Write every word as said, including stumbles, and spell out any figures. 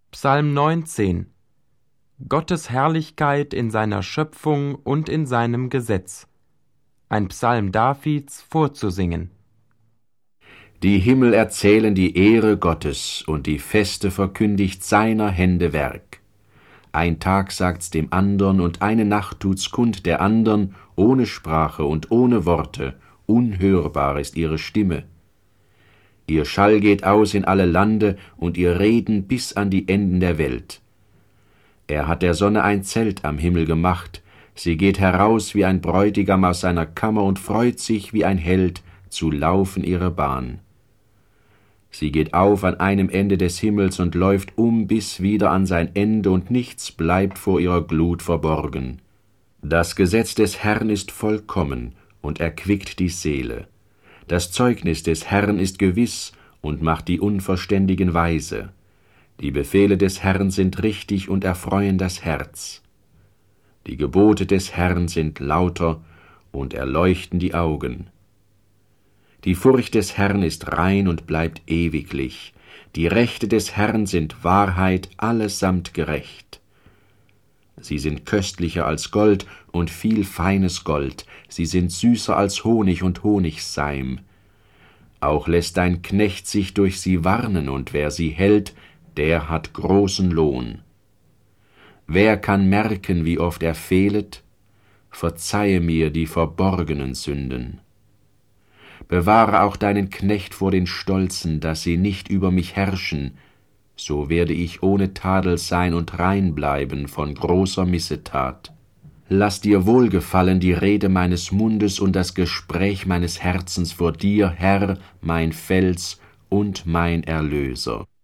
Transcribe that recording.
Psalm neunzehn. Gottes Herrlichkeit in seiner Schöpfung und in seinem Gesetz. Ein Psalm Davids vorzusingen. Die Himmel erzählen die Ehre Gottes, und die Feste verkündigt seiner Hände Werk. Ein Tag sagt's dem andern, und eine Nacht tut's kund der andern, ohne Sprache und ohne Worte, unhörbar ist ihre Stimme. Ihr Schall geht aus in alle Lande, und ihr Reden bis an die Enden der Welt. Er hat der Sonne ein Zelt am Himmel gemacht, sie geht heraus wie ein Bräutigam aus seiner Kammer und freut sich wie ein Held, zu laufen ihre Bahn. Sie geht auf an einem Ende des Himmels und läuft um bis wieder an sein Ende, und nichts bleibt vor ihrer Glut verborgen. Das Gesetz des Herrn ist vollkommen und erquickt die Seele. Das Zeugnis des Herrn ist gewiss und macht die Unverständigen weise. Die Befehle des Herrn sind richtig und erfreuen das Herz. Die Gebote des Herrn sind lauter und erleuchten die Augen. Die Furcht des Herrn ist rein und bleibt ewiglich. Die Rechte des Herrn sind Wahrheit, allesamt gerecht. Sie sind köstlicher als Gold und viel feines Gold, sie sind süßer als Honig und Honigseim. Auch lässt dein Knecht sich durch sie warnen, und wer sie hält, der hat großen Lohn. Wer kann merken, wie oft er fehlet? Verzeihe mir die verborgenen Sünden. Bewahre auch deinen Knecht vor den Stolzen, dass sie nicht über mich herrschen, so werde ich ohne Tadel sein und rein bleiben von großer Missetat. Lass dir wohlgefallen die Rede meines Mundes und das Gespräch meines Herzens vor dir, Herr, mein Fels und mein Erlöser.